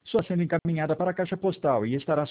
sua sendo encaminhada para a caixa postal e estará